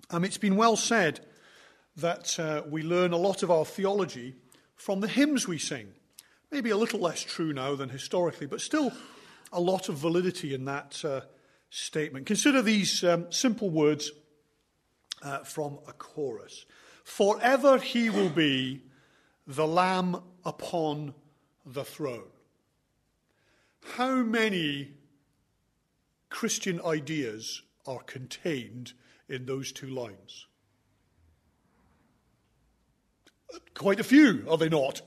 It's been well said that we learn a lot of our theology from the hymns we sing. Maybe a little less true now than historically, but still a lot of validity in that statement. Consider these simple words from a chorus. Forever he will be the Lamb upon the throne. How many Christian ideas are contained in those two lines? Quite a few, are they not?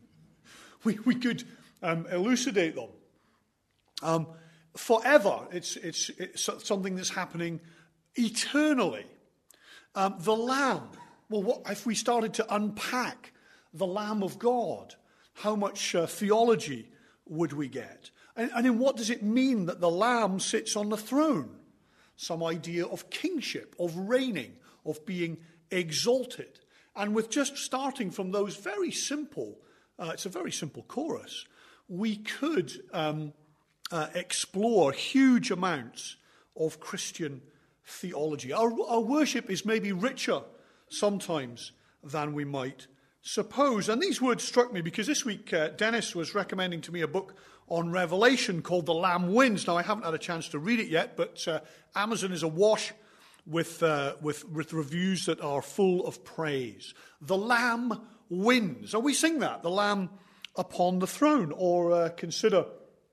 We could elucidate them. Forever, it's something that's happening eternally. The Lamb, well, what if we started to unpack the Lamb of God? How much theology would we get? And in what does it mean that the Lamb sits on the throne? Some idea of kingship, of reigning, of being exalted. And with just starting from those very simple, it's a very simple chorus, we could explore huge amounts of Christian theology. Our worship is maybe richer sometimes than we might suppose. And these words struck me because this week Dennis was recommending to me a book on Revelation called The Lamb Wins. Now, I haven't had a chance to read it yet, but Amazon is awash with reviews that are full of praise. The Lamb wins. And we sing that, the Lamb upon the throne. Or consider,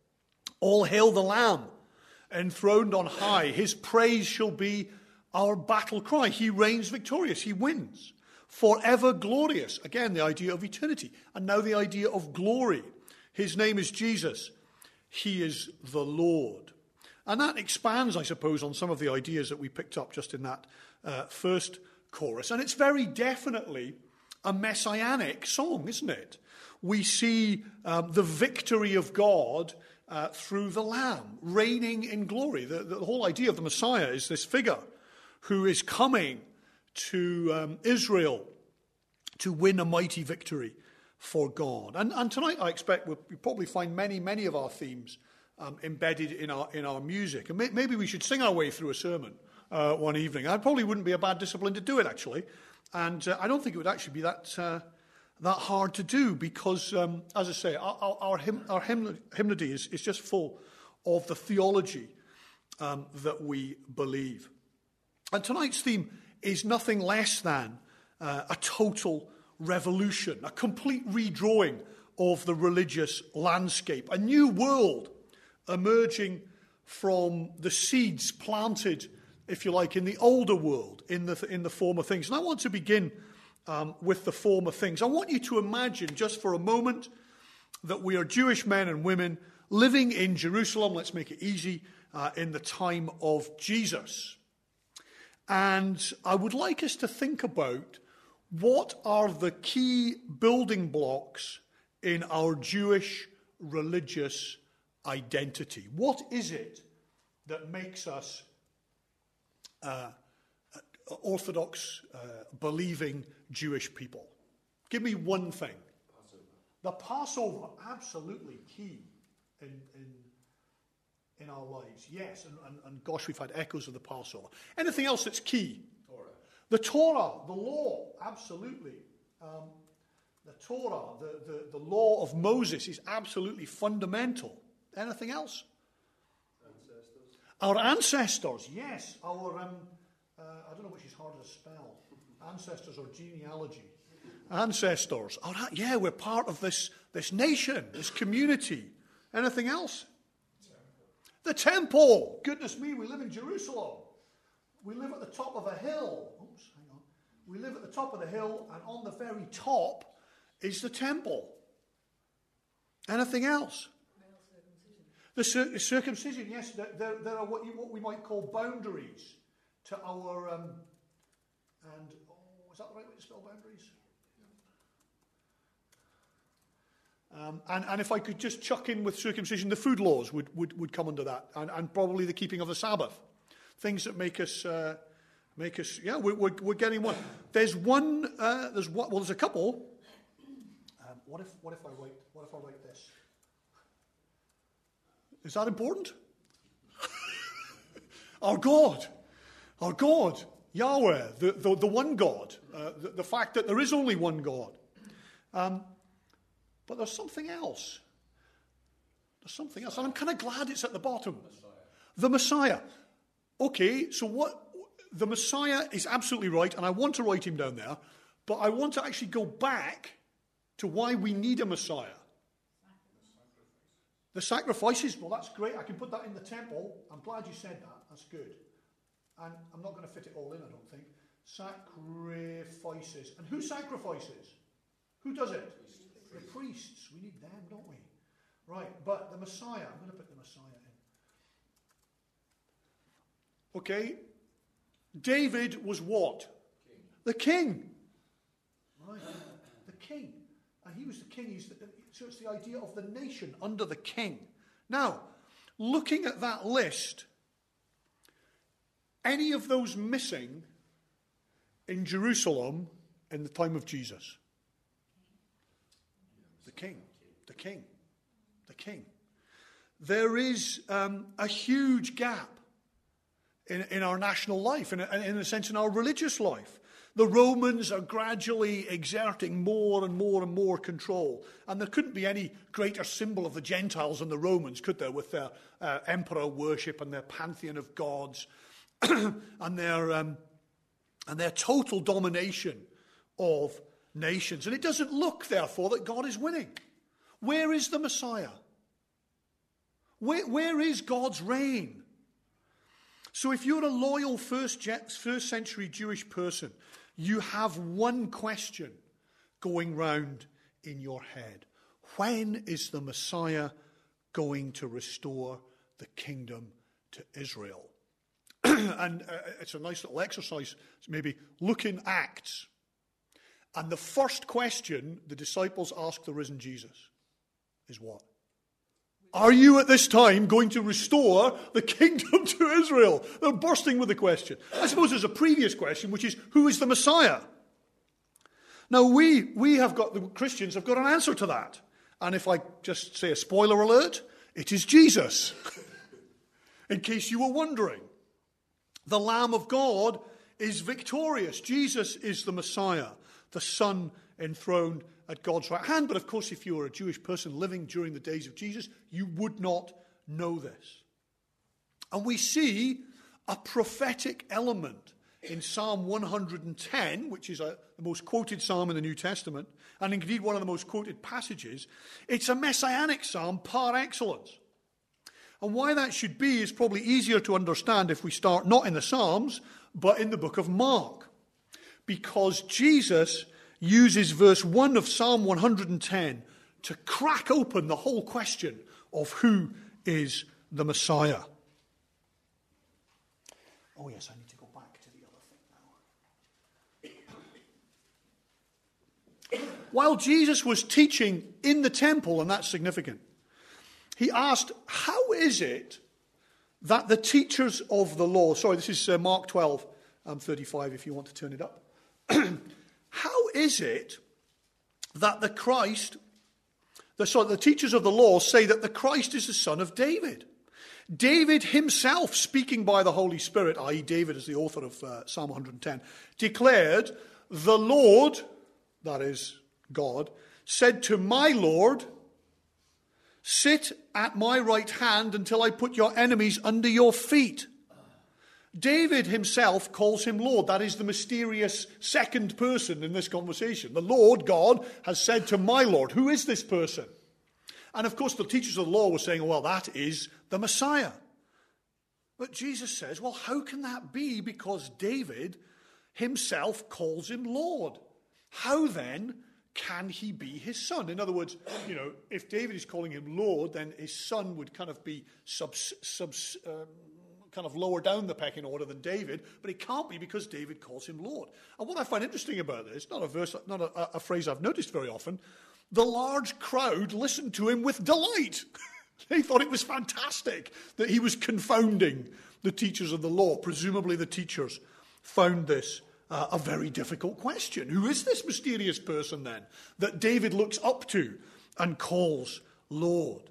all hail the Lamb, enthroned on high. His praise shall be our battle cry. He reigns victorious. He wins. Forever glorious. Again, the idea of eternity. And now the idea of glory. His name is Jesus. He is the Lord. And that expands, I suppose, on some of the ideas that we picked up just in that first chorus. And it's very definitely a messianic song, isn't it? We see the victory of God through the Lamb, reigning in glory. The whole idea of the Messiah is this figure who is coming to Israel to win a mighty victory for God. And tonight I expect we'll probably find many of our themes embedded in our music. And maybe we should sing our way through a sermon one evening. That probably wouldn't be a bad discipline to do it, actually. And I don't think it would actually be that hard to do because, as I say, our hymnody is just full of the theology that we believe. And tonight's theme is nothing less than a total revolution, a complete redrawing of the religious landscape, a new world emerging from the seeds planted, if you like, in the older world, in the former things. And I want to begin with the former things. I want you to imagine just for a moment that we are Jewish men and women living in Jerusalem, let's make it easy, in the time of Jesus. And I would like us to think about what are the key building blocks in our Jewish religious identity. What is it that makes us Orthodox, believing Jewish people? Give me one thing. Passover. The Passover, absolutely key in our lives. Yes, and gosh, we've had echoes of the Passover. Anything else that's key? Torah. The Torah, the law, absolutely. The Torah, the law of Moses is absolutely fundamental. Anything else? Ancestors. Our ancestors, yes. Our, I don't know which is harder to spell. Ancestors or genealogy. Ancestors. Yeah, we're part of this nation, this community. Anything else? The temple. Goodness me, we live in Jerusalem. We live at the top of a hill. Oops, hang on. We live at the top of the hill, and on the very top is the temple. Anything else? The circumcision, yes. There are what we might call boundaries to our, is that the right way to spell boundaries? And if I could just chuck in with circumcision, the food laws would come under that, and probably the keeping of the Sabbath, things that make us, yeah, we're getting one. There's one, there's a couple. What if I write this? Is that important? Our God Yahweh, the one God, the fact that there is only one God. But there's something else. There's something else, and I'm kind of glad it's at the bottom. The Messiah. Okay, so what? The Messiah is absolutely right, and I want to write him down there, but I want to actually go back to why we need a Messiah. The sacrifices, well, that's great. I can put that in the temple. I'm glad you said that. That's good. And I'm not going to fit it all in, I don't think. Sacrifices. And who sacrifices? Who does it? The priests. We need them, don't we? Right, but the Messiah. I'm going to put the Messiah in. Okay. David was what? King. The king. Right. The king. And he was the king. So it's the idea of the nation under the king. Now, looking at that list, any of those missing in Jerusalem in the time of Jesus? The king. The king. The king. There is a huge gap in our national life, in a sense in our religious life. The Romans are gradually exerting more and more and more control. And there couldn't be any greater symbol of the Gentiles than the Romans, could there, with their emperor worship and their pantheon of gods and their total domination of nations. And it doesn't look, therefore, that God is winning. Where is the Messiah? Where is God's reign? So if you're a loyal first century Jewish person, you have one question going round in your head. When is the Messiah going to restore the kingdom to Israel? And it's a nice little exercise. Maybe look in Acts. And the first question the disciples ask the risen Jesus is what? Are you at this time going to restore the kingdom to Israel? They're bursting with the question. I suppose there's a previous question, which is, who is the Messiah? Now, we have got, the Christians have got an answer to that. And if I just say a spoiler alert, it is Jesus. In case you were wondering. The Lamb of God is victorious. Jesus is the Messiah, the Son enthroned at God's right hand. But of course, if you were a Jewish person living during the days of Jesus, you would not know this. And we see a prophetic element in Psalm 110, which is the most quoted psalm in the New Testament, and indeed one of the most quoted passages. It's a messianic psalm par excellence. And why that should be is probably easier to understand if we start not in the Psalms, but in the book of Mark. Because Jesus uses verse 1 of Psalm 110 to crack open the whole question of who is the Messiah. Oh yes, I need to go back to the other thing now. While Jesus was teaching in the temple, and that's significant, he asked, how is it that the teachers of the law, sorry, this is Mark 12, 35 if you want to turn it up. How is it that the teachers of the law say that the Christ is the son of David? David himself, speaking by the Holy Spirit, i.e. David is the author of Psalm 110, declared, the Lord, that is God, said to my Lord, sit at my right hand until I put your enemies under your feet. David himself calls him Lord. That is the mysterious second person in this conversation. The Lord, God, has said to my Lord. Who is this person? And of course the teachers of the law were saying, well, that is the Messiah. But Jesus says, well, how can that be? Because David himself calls him Lord. How then can he be his son? In other words, if David is calling him Lord, then his son would kind of be kind of lower down the pecking order than David, but it can't be because David calls him Lord. And what I find interesting about this, not a phrase I've noticed very often, the large crowd listened to him with delight. They thought it was fantastic that he was confounding the teachers of the law. Presumably the teachers found this a very difficult question. Who is this mysterious person then that David looks up to and calls Lord?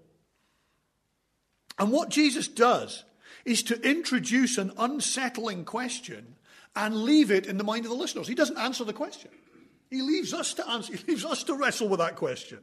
And what Jesus does is to introduce an unsettling question and leave it in the mind of the listeners. He doesn't answer the question. He leaves us to answer. He leaves us to wrestle with that question.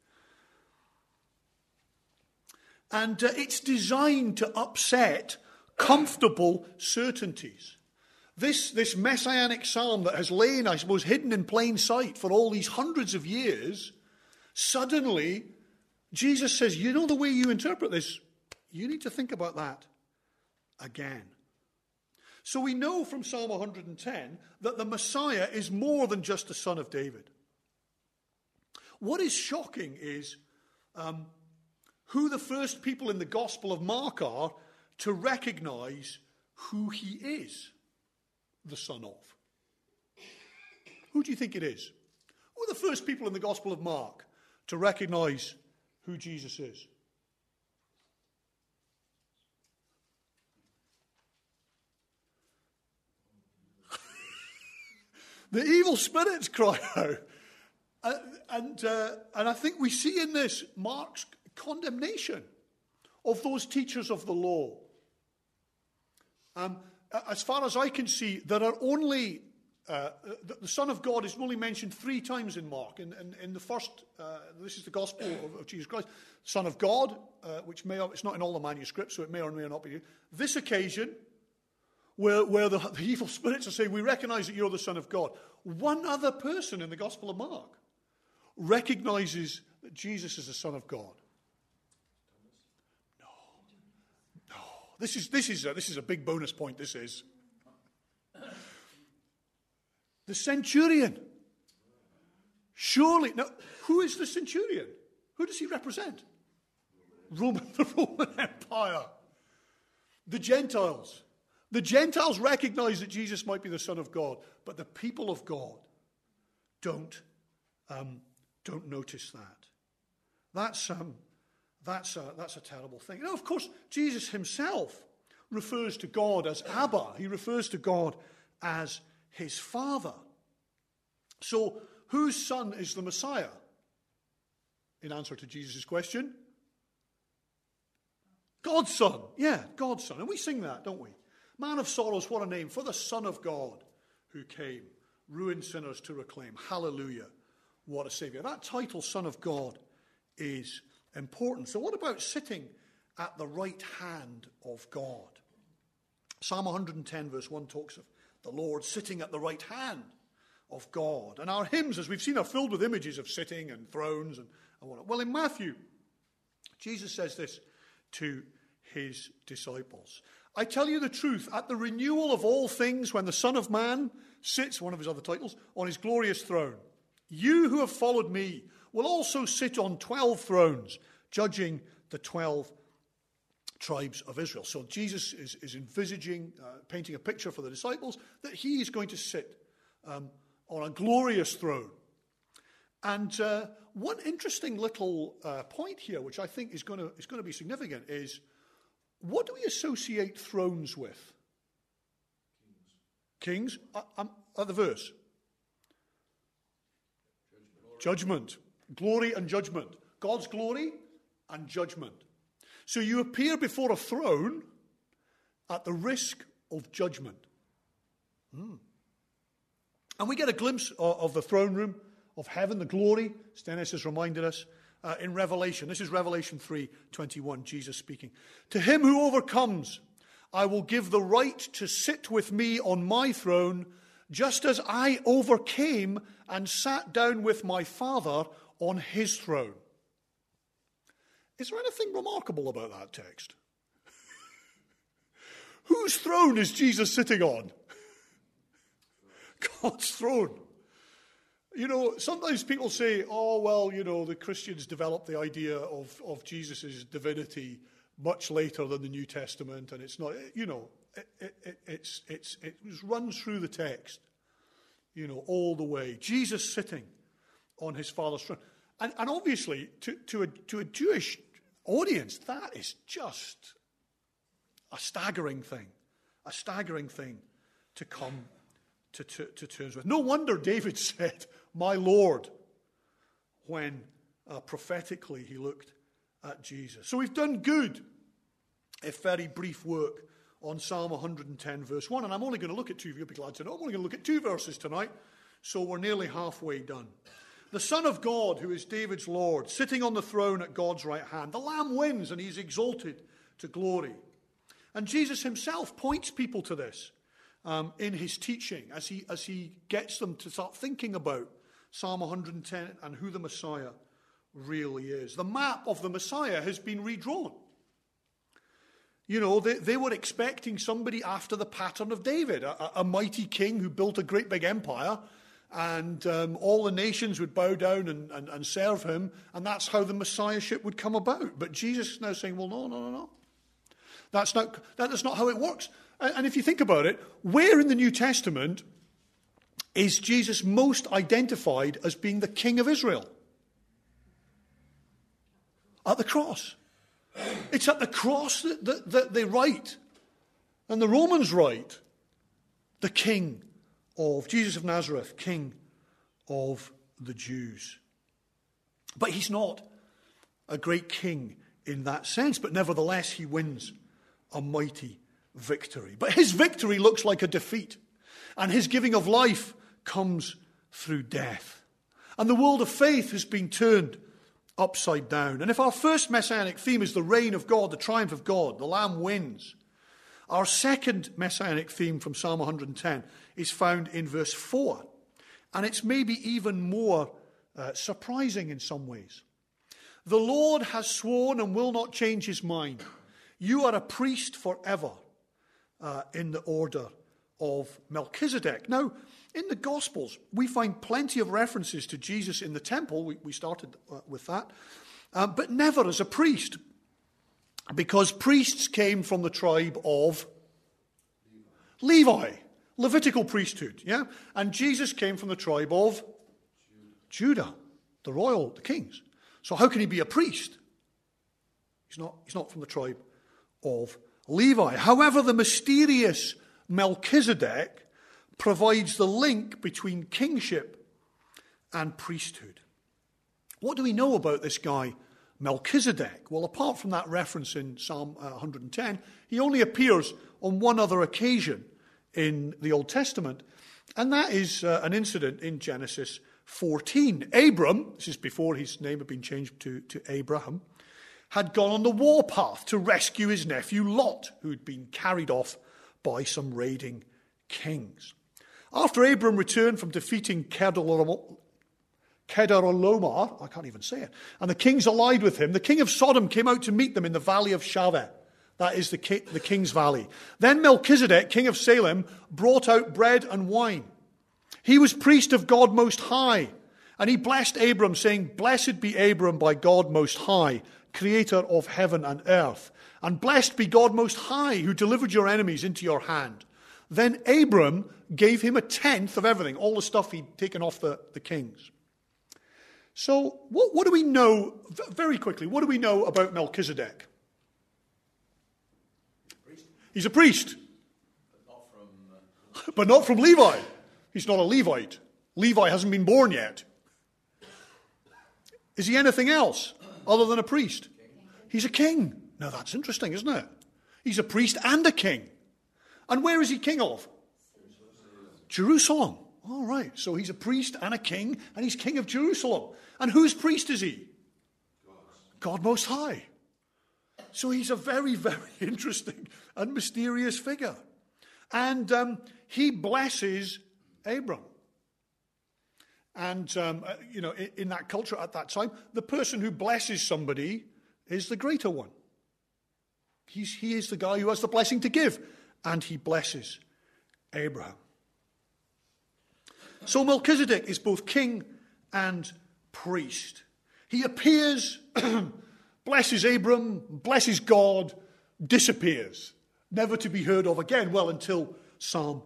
And it's designed to upset comfortable certainties. This messianic psalm that has lain, I suppose, hidden in plain sight for all these hundreds of years, suddenly Jesus says, you know the way you interpret this, you need to think about that again. So we know from Psalm 110 that the Messiah is more than just a son of David. What is shocking is who the first people in the Gospel of Mark are to recognize who he is the son of. Who do you think it is? Who are the first people in the Gospel of Mark to recognize who Jesus is? The evil spirits cry out. And I think we see in this Mark's condemnation of those teachers of the law. As far as I can see, there are only, the Son of God is only mentioned 3 times in Mark. In the first, this is the Gospel of Jesus Christ, Son of God, which it's not in all the manuscripts, so it may or may not be. This occasion, where the evil spirits are saying, we recognize that you're the Son of God. One other person in the Gospel of Mark recognizes that Jesus is the Son of God. No. This is a big bonus point, this is. The centurion. Surely. Now, who is the centurion? Who does he represent? The Roman Empire. The Gentiles. The Gentiles recognize that Jesus might be the Son of God, but the people of God don't notice that. That's a terrible thing. Now, of course, Jesus himself refers to God as Abba. He refers to God as his Father. So, whose son is the Messiah? In answer to Jesus' question, God's son. Yeah, God's son. And we sing that, don't we? Man of sorrows, what a name, for the Son of God who came, ruined sinners to reclaim. Hallelujah, what a Savior. That title, Son of God, is important. So what about sitting at the right hand of God? Psalm 110 verse 1 talks of the Lord sitting at the right hand of God. And our hymns, as we've seen, are filled with images of sitting and thrones and whatnot. Well, in Matthew, Jesus says this to his disciples. I tell you the truth, at the renewal of all things, when the Son of Man sits, one of his other titles, on his glorious throne, you who have followed me will also sit on 12 thrones, judging the 12 tribes of Israel. So Jesus is envisaging, painting a picture for the disciples, that he is going to sit on a glorious throne. And one interesting little point here, which I think is going to be significant, is what do we associate thrones with? Kings? At the verse. Judgment. Glory and judgment. God's glory and judgment. So you appear before a throne at the risk of judgment. And we get a glimpse of the throne room of heaven, the glory, Stennis has reminded us, in Revelation. This is Revelation 3:21, Jesus speaking. To him who overcomes, I will give the right to sit with me on my throne, just as I overcame and sat down with my Father on his throne. Is there anything remarkable about that text? Whose throne is Jesus sitting on? God's throne. You know, sometimes people say, oh, well, you know, the Christians developed the idea of Jesus' divinity much later than the New Testament, and it's not, you know, it runs through the text, you know, all the way. Jesus sitting on his Father's throne. And obviously, to a Jewish audience, that is just a staggering thing to come to terms with. No wonder David said, my Lord, when prophetically he looked at Jesus. So we've done good, if very brief work on Psalm 110, verse 1. And I'm only going to look at two, you'll be glad to know, I'm only going to look at two verses tonight, so we're nearly halfway done. The Son of God, who is David's Lord, sitting on the throne at God's right hand. The Lamb wins and he's exalted to glory. And Jesus himself points people to this in his teaching as he gets them to start thinking about Psalm 110 and who the Messiah really is. The map of the Messiah has been redrawn. You know, they were expecting somebody after the pattern of David, a mighty king who built a great big empire, and all the nations would bow down and serve him, and that's how the Messiahship would come about. But Jesus is now saying, well, no. That's not how it works. And if you think about it, where in the New Testament is Jesus most identified as being the King of Israel? At the cross. It's at the cross that they write, and the Romans write, the King of Jesus of Nazareth, King of the Jews. But he's not a great king in that sense, but nevertheless he wins a mighty victory. But his victory looks like a defeat, and his giving of life comes through death. And the world of faith has been turned upside down. And if our first messianic theme is the reign of God, the triumph of God, the Lamb wins, our second messianic theme from Psalm 110 is found in verse 4. And it's maybe even more surprising in some ways. The Lord has sworn and will not change his mind. You are a priest forever in the order of Melchizedek. Now, in the Gospels, we find plenty of references to Jesus in the temple. We started with that. But never as a priest. Because priests came from the tribe of Levi. Levitical priesthood, yeah? And Jesus came from the tribe of Judah, the kings. So how can he be a priest? He's not from the tribe of Levi. However, the mysterious Melchizedek provides the link between kingship and priesthood. What do we know about this guy, Melchizedek? Well, apart from that reference in Psalm 110, he only appears on one other occasion in the Old Testament, and that is an incident in Genesis 14. Abram, this is before his name had been changed to Abraham, had gone on the warpath to rescue his nephew Lot, who had been carried off by some raiding kings. After Abram returned from defeating Kedorlaomer, I can't even say it, and the kings allied with him, the king of Sodom came out to meet them in the valley of Shaveh. That is the king's valley. Then Melchizedek, king of Salem, brought out bread and wine. He was priest of God Most High, and he blessed Abram, saying, "Blessed be Abram by God Most High, creator of heaven and earth. And blessed be God Most High, who delivered your enemies into your hand." Then Abram gave him a tenth of everything, all the stuff he'd taken off the kings. So what do we know, very quickly, what do we know about Melchizedek? He's a priest. But not from Levi. He's not a Levite. Levi hasn't been born yet. Is he anything else other than a priest? He's a king. Now that's interesting, isn't it? He's a priest and a king. And where is he king of? Jerusalem. All right. So he's a priest and a king, and he's king of Jerusalem. And whose priest is he? God Most High. So he's a very, very interesting and mysterious figure. And he blesses Abram. And, in that culture at that time, the person who blesses somebody is the greater one. He is the guy who has the blessing to give. And he blesses Abraham. So Melchizedek is both king and priest. He appears, blesses Abram, blesses God, disappears, never to be heard of again. Well, until Psalm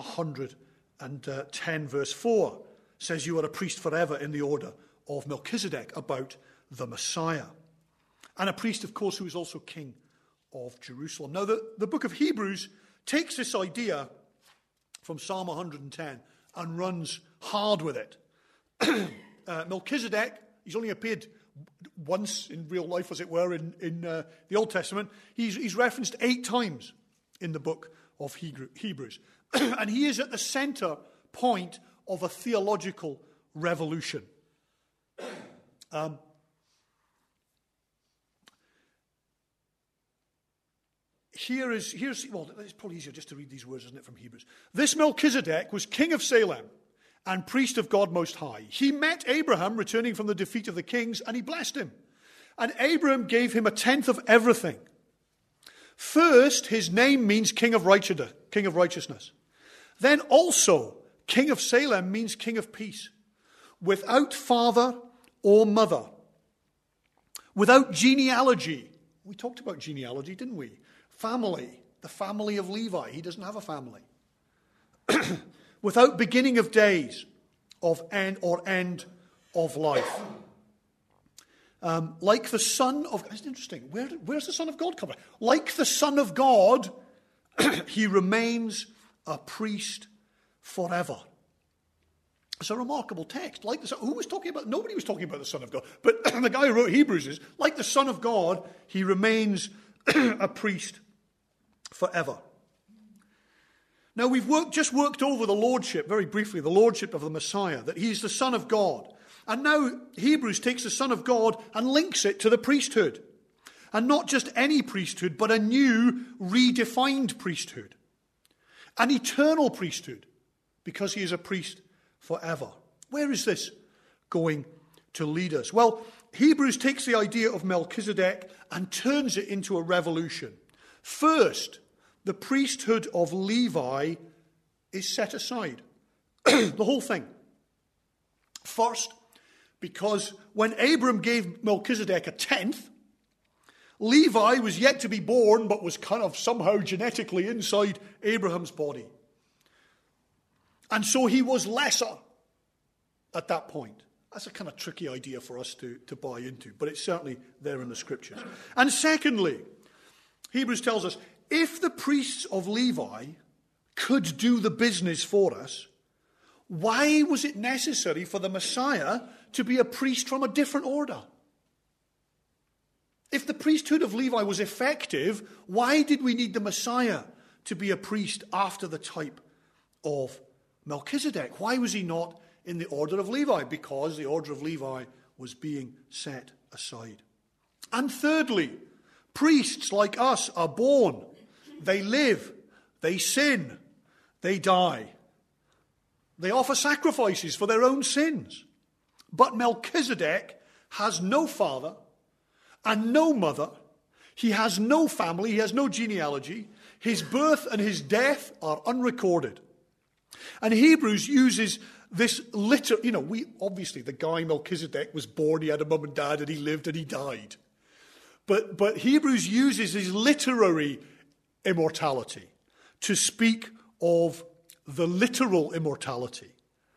110 verse 4 says, "You are a priest forever in the order of Melchizedek," about the Messiah. And a priest, of course, who is also king of Jerusalem. Now, the book of Hebrews takes this idea from Psalm 110 and runs hard with it. Melchizedek, he's only appeared once in real life, as it were, in the Old Testament. He's referenced 8 times in the book of Hebrews. And he is at the center point of a theological revolution. Well, it's probably easier just to read these words, isn't it, from Hebrews. This Melchizedek was king of Salem and priest of God Most High. He met Abraham returning from the defeat of the kings, and he blessed him. And Abraham gave him a tenth of everything. First, his name means king of righteousness. Then also, king of Salem means king of peace. Without father or mother. Without genealogy. We talked about genealogy, didn't we? Family. The family of Levi. He doesn't have a family. Without beginning of days of end of life. Like the Son of... It's interesting. Where's the Son of God come from? Like the Son of God, he remains a priest forever. It's a remarkable text. Who was talking about? Nobody was talking about the Son of God. But the guy who wrote Hebrews is, like the Son of God, he remains a priest forever. Now, we've just worked over the lordship, very briefly, the lordship of the Messiah, that he's the Son of God. And now Hebrews takes the Son of God and links it to the priesthood. And not just any priesthood, but a new, redefined priesthood. An eternal priesthood, because he is a priest forever. Where is this going to lead us? Well, Hebrews takes the idea of Melchizedek and turns it into a revolution. First, the priesthood of Levi is set aside. The whole thing. First, because when Abram gave Melchizedek a tenth, Levi was yet to be born, but was kind of somehow genetically inside Abraham's body. And so he was lesser at that point. That's a kind of tricky idea for us to buy into, but it's certainly there in the scriptures. And secondly, Hebrews tells us, if the priests of Levi could do the business for us, why was it necessary for the Messiah to be a priest from a different order? If the priesthood of Levi was effective, why did we need the Messiah to be a priest after the type of Melchizedek? Why was he not in the order of Levi? Because the order of Levi was being set aside. And thirdly, priests like us are born, they live, they sin, they die. They offer sacrifices for their own sins. But Melchizedek has no father and no mother. He has no family. He has no genealogy. His birth and his death are unrecorded. And Hebrews uses this obviously the guy Melchizedek was born, he had a mum and dad, and he lived and he died. But Hebrews uses his literary immortality to speak of the literal immortality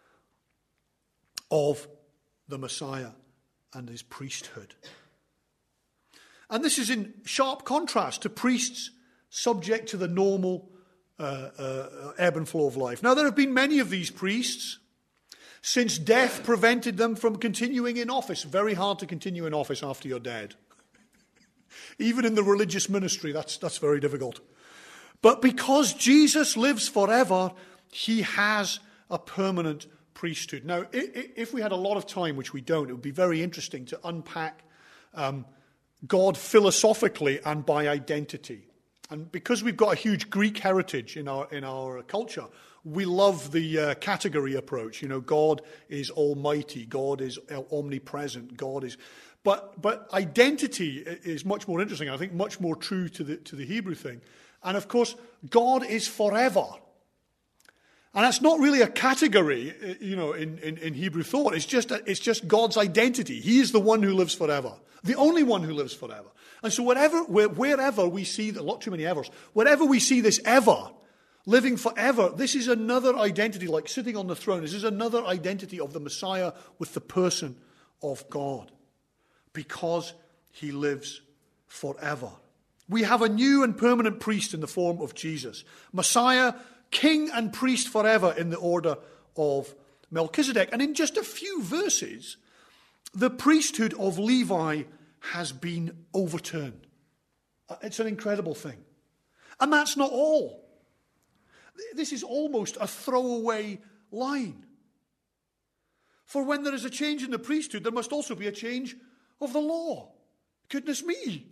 of the Messiah and his priesthood. And this is in sharp contrast to priests subject to the normal ebb and flow of life. Now, there have been many of these priests since death prevented them from continuing in office. Very hard to continue in office after you're dead. Even in the religious ministry, that's very difficult. But because Jesus lives forever, he has a permanent priesthood. Now, if we had a lot of time, which we don't, it would be very interesting to unpack God philosophically and by identity. And because we've got a huge Greek heritage in our culture, we love the category approach. You know, God is almighty, God is omnipresent, God is... But identity is much more interesting, I think much more true to the Hebrew thing. And of course, God is forever. And that's not really a category, in Hebrew thought. It's just God's identity. He is the one who lives forever. The only one who lives forever. And so wherever we see, not too many evers, wherever we see this ever, living forever, this is another identity, like sitting on the throne. This is another identity of the Messiah with the person of God. Because he lives forever. We have a new and permanent priest in the form of Jesus. Messiah, king and priest forever in the order of Melchizedek. And in just a few verses, the priesthood of Levi has been overturned. It's an incredible thing. And that's not all. This is almost a throwaway line. For when there is a change in the priesthood, there must also be a change of the law. Goodness me.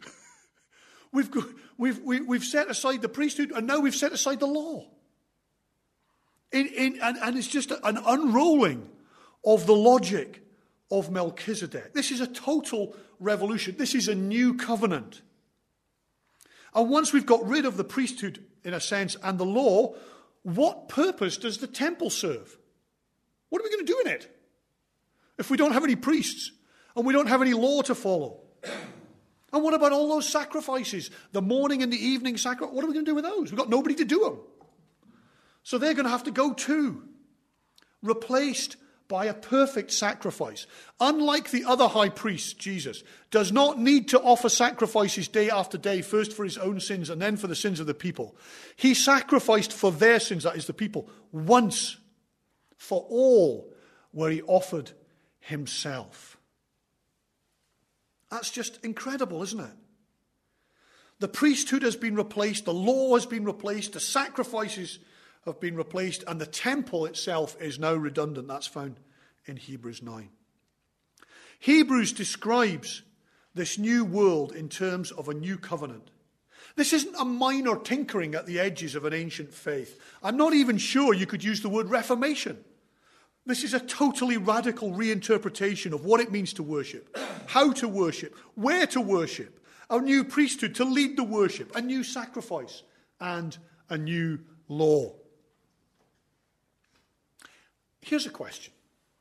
We've set aside the priesthood, and now we've set aside the law. And it's just an unrolling of the logic of Melchizedek. This is a total revolution. This is a new covenant. And once we've got rid of the priesthood, in a sense, and the law, what purpose does the temple serve? What are we going to do in it if we don't have any priests and we don't have any law to follow? And what about all those sacrifices? The morning and the evening sacrifice? What are we going to do with those? We've got nobody to do them. So they're going to have to go too, replaced by a perfect sacrifice. Unlike the other high priest, Jesus does not need to offer sacrifices day after day, first for his own sins and then for the sins of the people. He sacrificed for their sins, that is the people, once for all, where he offered himself. That's just incredible, isn't it? The priesthood has been replaced, the law has been replaced, the sacrifices have been replaced, and the temple itself is now redundant. That's found in Hebrews 9. Hebrews describes this new world in terms of a new covenant. This isn't a minor tinkering at the edges of an ancient faith. I'm not even sure you could use the word reformation. This is a totally radical reinterpretation of what it means to worship, how to worship, where to worship, a new priesthood to lead the worship, a new sacrifice, and a new law. Here's a question.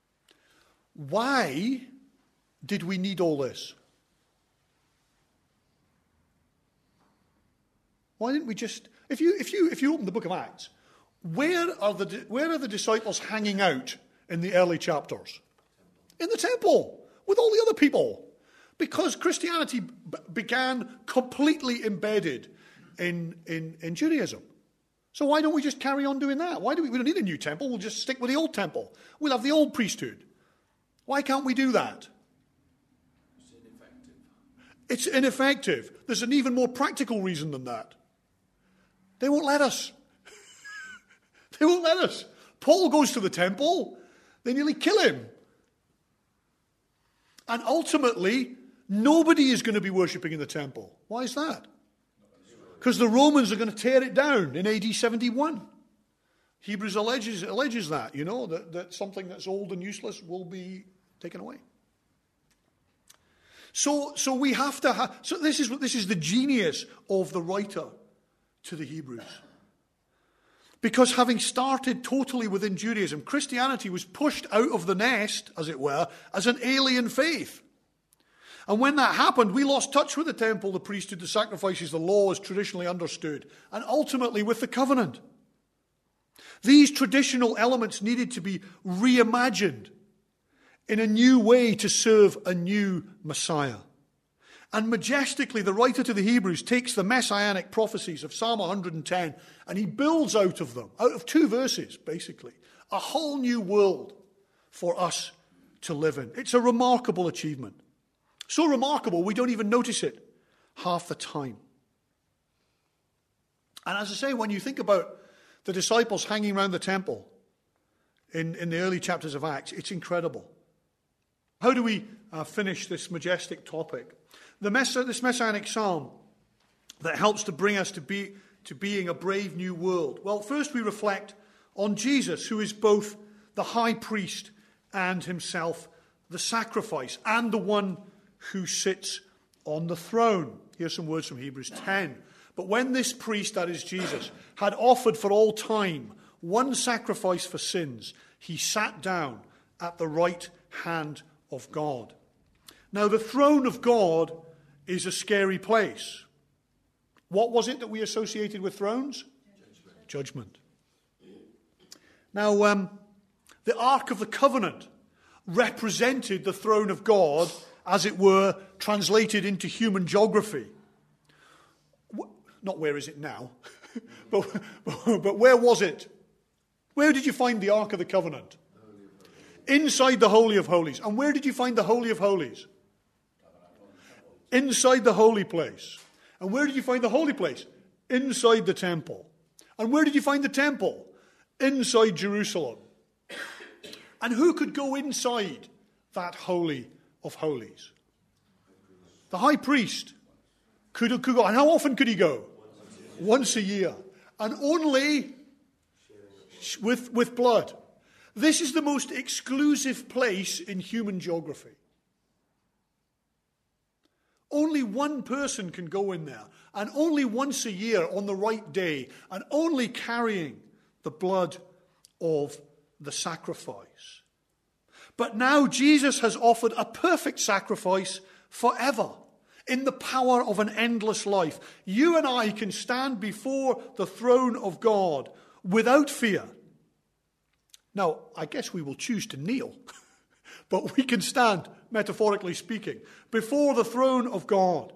Why did we need all this? Why didn't we just... If you open the book of Acts, where are the disciples hanging out in the early chapters? In the temple, with all the other people. Because Christianity began completely embedded in Judaism. So why don't we just carry on doing that? We don't need a new temple, we'll just stick with the old temple. We'll have the old priesthood. Why can't we do that? It's ineffective. There's an even more practical reason than that. They won't let us. They won't let us. Paul goes to the temple, they nearly kill him. And ultimately, nobody is going to be worshipping in the temple. Why is that? Because the Romans are going to tear it down in AD 71. Hebrews alleges that, that something that's old and useless will be taken away. So we have to have... So this is the genius of the writer to the Hebrews. Because having started totally within Judaism, Christianity was pushed out of the nest, as it were, as an alien faith. And when that happened, we lost touch with the temple, the priesthood, the sacrifices, the law as traditionally understood, and ultimately with the covenant. These traditional elements needed to be reimagined in a new way to serve a new Messiah. And majestically, the writer to the Hebrews takes the messianic prophecies of Psalm 110 and he builds out of them, out of 2 verses, basically, a whole new world for us to live in. It's a remarkable achievement. So remarkable, we don't even notice it half the time. And as I say, when you think about the disciples hanging around the temple in the early chapters of Acts, it's incredible. How do we finish this majestic topic? This messianic psalm that helps to bring us to being a brave new world. Well, first we reflect on Jesus, who is both the high priest and himself the sacrifice, and the one who sits on the throne. Here's some words from Hebrews 10. But when this priest, that is Jesus, had offered for all time one sacrifice for sins, he sat down at the right hand of God. Now, the throne of God is a scary place. What was it that we associated with thrones? Judgment. Now, the Ark of the Covenant represented the throne of God, as it were, translated into human geography. Not where is it now, but where was it? Where did you find the Ark of the Covenant? Inside the Holy of Holies. And where did you find the Holy of Holies? Inside the holy place. And where did you find the holy place? inside the temple. And where did you find the temple? Inside Jerusalem. And who could go inside that Holy of Holies? The high priest could go. And how often could he go? Once a year. And only with blood. This is the most exclusive place in human geography. Only one person can go in there, and only once a year on the right day, and only carrying the blood of the sacrifice. But now Jesus has offered a perfect sacrifice forever in the power of an endless life. You and I can stand before the throne of God without fear. Now, I guess we will choose to kneel, but we can stand, metaphorically speaking, before the throne of God.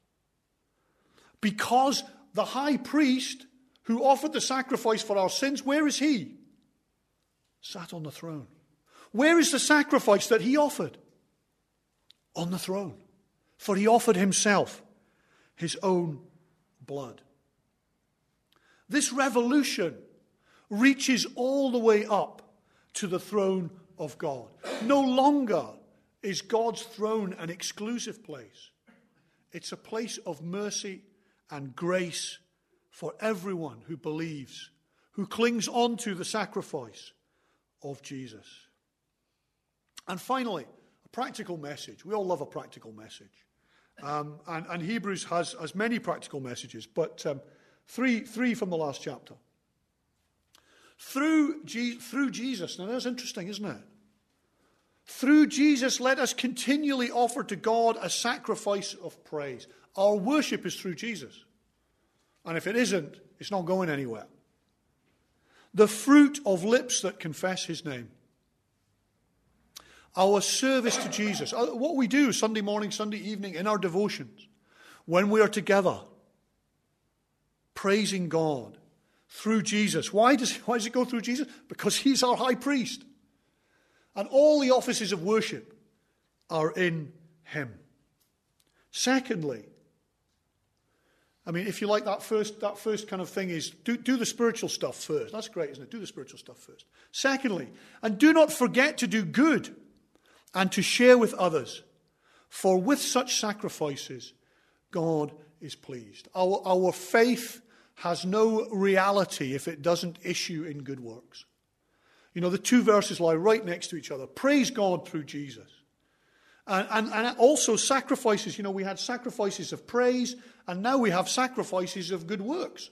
Because the high priest who offered the sacrifice for our sins, where is he? Sat on the throne. Where is the sacrifice that he offered? On the throne. For he offered himself, his own blood. This revolution reaches all the way up to the throne of God. No longer is God's throne an exclusive place. It's a place of mercy and grace for everyone who believes, who clings on to the sacrifice of Jesus. And finally, a practical message. We all love a practical message. And Hebrews has many practical messages, but three from the last chapter. Through Jesus, now that's interesting, isn't it? Through Jesus, let us continually offer to God a sacrifice of praise. Our worship is through Jesus. And if it isn't, it's not going anywhere. The fruit of lips that confess his name. Our service to Jesus. What we do Sunday morning, Sunday evening in our devotions, when we are together, praising God through Jesus. Why does it go through Jesus? Because he's our high priest. And all the offices of worship are in him. Secondly, I mean, if you like, that first kind of thing is do the spiritual stuff first. That's great, isn't it? Do the spiritual stuff first. Secondly, and do not forget to do good and to share with others, for with such sacrifices, God is pleased. Our faith has no reality if it doesn't issue in good works. You know, the two verses lie right next to each other. Praise God through Jesus. And also sacrifices. You know, we had sacrifices of praise, and now we have sacrifices of good works.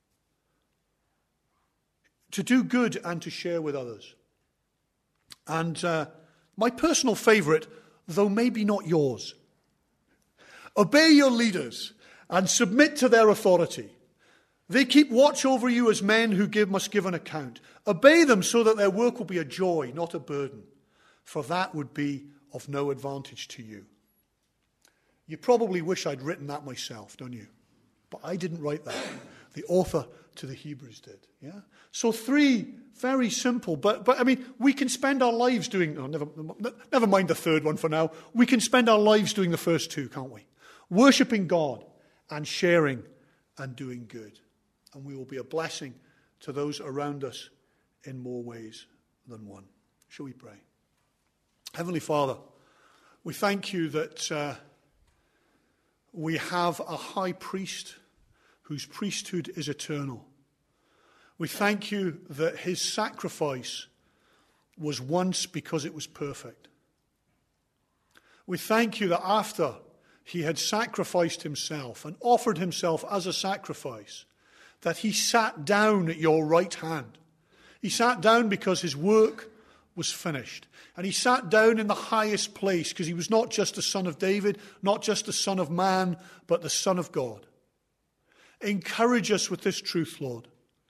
To do good and to share with others. And my personal favourite, though maybe not yours. Obey your leaders and submit to their authority. They keep watch over you as men who must give an account. Obey them so that their work will be a joy, not a burden, for that would be of no advantage to you. You probably wish I'd written that myself, don't you? But I didn't write that. The author to the Hebrews did. Yeah. So three very simple, but I mean, we can spend our lives doing. Oh, never mind the third one for now. We can spend our lives doing the first two, can't we? Worshipping God and sharing and doing good. And we will be a blessing to those around us in more ways than one. Shall we pray? Heavenly Father, we thank you that we have a high priest whose priesthood is eternal. We thank you that his sacrifice was once because it was perfect. We thank you that after he had sacrificed himself and offered himself as a sacrifice, that he sat down at your right hand. He sat down because his work was finished. And he sat down in the highest place because he was not just the son of David, not just the son of man, but the Son of God. Encourage us with this truth, Lord.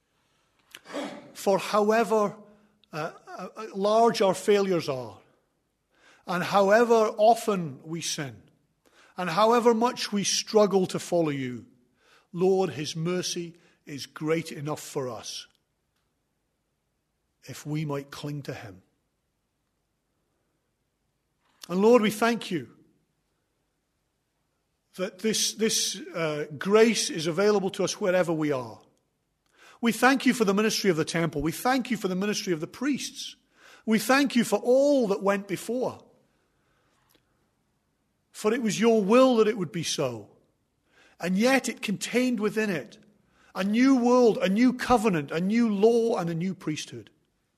For however large our failures are, and however often we sin, and however much we struggle to follow you, Lord, his mercy is great enough for us if we might cling to him. And Lord, we thank you that this grace is available to us wherever we are. We thank you for the ministry of the temple. We thank you for the ministry of the priests. We thank you for all that went before. For it was your will that it would be so. And yet it contained within it a new world, a new covenant, a new law, and a new priesthood.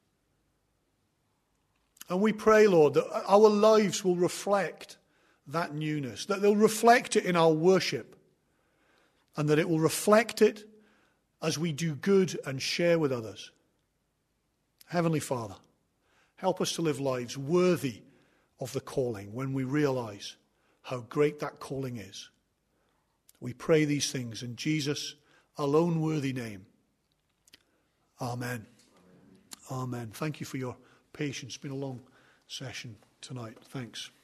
And we pray, Lord, that our lives will reflect that newness, that they'll reflect it in our worship, and that it will reflect it as we do good and share with others. Heavenly Father, help us to live lives worthy of the calling when we realize how great that calling is. We pray these things in Jesus' alone worthy name. Amen. Amen. Thank you for your patience. It's been a long session tonight. Thanks.